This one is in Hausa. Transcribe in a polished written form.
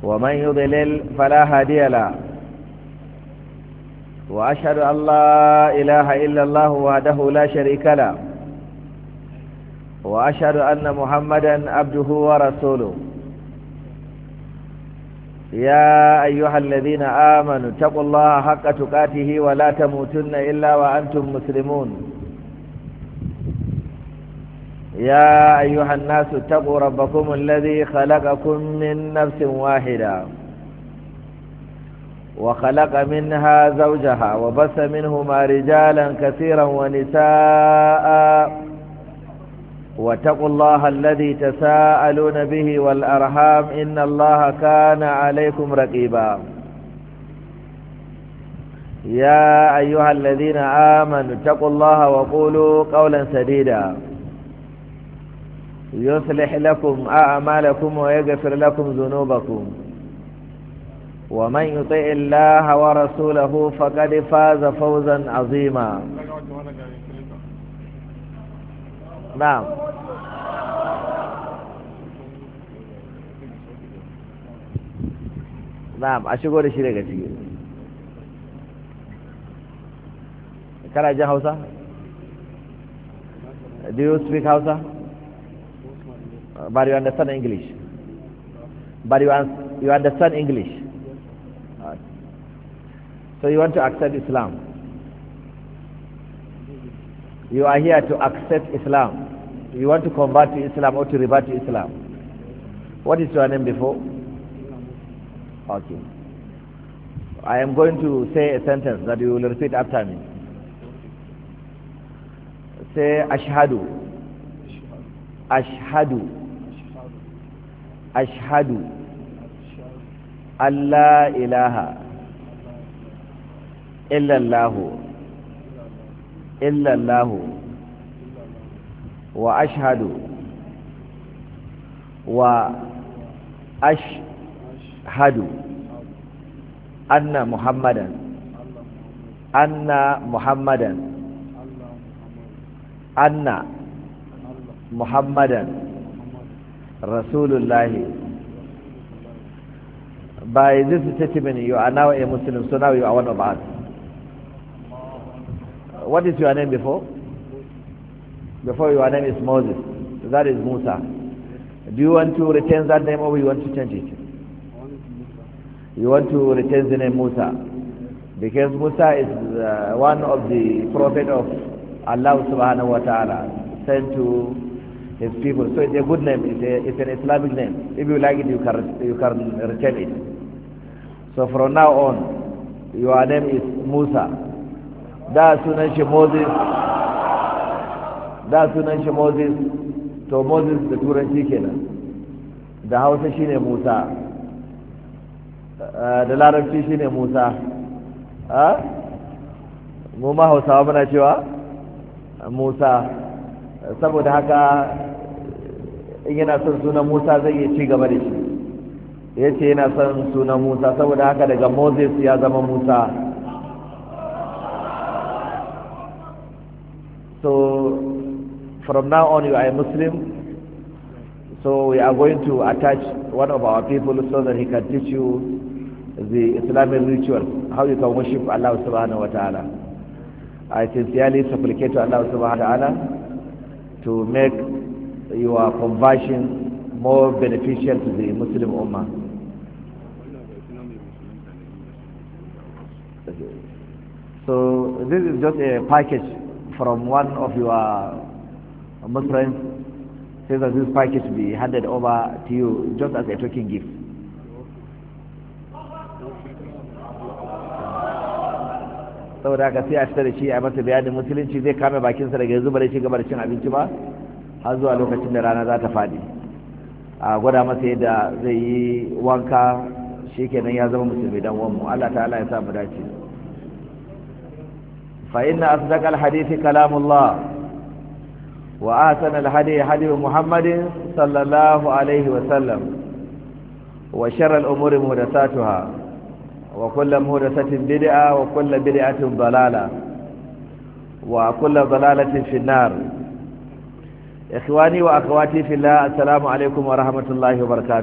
ومن يضلل فلا هادي له وأشهد أن لا إله إلا الله وحده لا شريك له وأشهد أن محمدا عبده ورسوله يا أيها الذين آمنوا اتقوا الله حق تقاته ولا تموتن إلا وأنتم مسلمون يا أيها الناس اتقوا ربكم الذي خلقكم من نفس واحدة وخلق منها زوجها وبث منهما رجالا كثيرا ونساء واتقوا الله الذي تساءلون به والأرحام إن الله كان عليكم رقيبا يا أيها الذين آمنوا اتقوا الله وقولوا قولا سديدا يصلح لكم أعمالكم ويغفر لكم ذنوبكم ومن يطع الله ورسوله فقد فاز فوزا عظيما نعم نعم أشكو da shi daga ciki kana jin Hausa? Do you speak Hausa? But you understand English? But you understand English? So you want to accept Islam? You are here to accept Islam. You want to convert to Islam or to revert to Islam? What is your name before? Okay. I am going to say a sentence that you will repeat after me. Say ashhadu. Ashhadu. Ashhadu. Allah ilaha illallahu illallahu wa ashhadu wa ashhadu anna muhammadan anna muhammadan rasulullahi. By this statement you are now a Muslim, so now you are one of us. What is your name before? Before your name is Moses, that is Musa. Do you want to retain that name or you want to change it? You want to retain the name Musa because Musa is one of the prophet of Allah subhanahu wa ta'ala sent to his people. So it's a good name, it's an Islamic name. If you like it, you can retain it. So from now on, your name is Musa. Da sunan shi Moses. Da sunan shi Moses. To Moses da turanci kenan. Da Hausa shine Musa. Da Larabci shine Musa. Mu ma Hausawa muna cewa Musa. Saboda haka in yana son sunan Musa zai iya ci gaba da shi. Yace yana son sunan Musa saboda haka daga Moses ya zama Musa. So from now on you are a Muslim. So we are going to attach one of our people so that he can teach you the Islamic rituals, how you can worship Allah subhanahu wa ta'ala. I sincerely supplicate to Allah subhanahu wa ta'ala to make your conversion more beneficial to the Muslim Ummah. So this is just a package from one of your Muslims. Says that this package will be handed over to you just as a token gift. Saboda haka sai a fitar da shi a masa bayanin musulunci, zai kame bakinsa daga yanzu bare shi gaba da cin abinci ba har zuwa lokacin da rana za ta faɗi. A gwada masa yadda zai yi wanka, shi kenan ya zama musulmi dan uwanmu. Allah ta'ala ya sa mu dace. Fa inna asdaqal hadithi kalamullah wa ahsanal hadi hadi Muhammadin sallallahu alaihi wa sallam wa sharral umuri muhdathatuha وكل مهدسة بدعة وكل بدعة ضلالة وكل ضلالة في النار. إخواني وأخواتي في الله، السلام عليكم ورحمة الله وبركاته.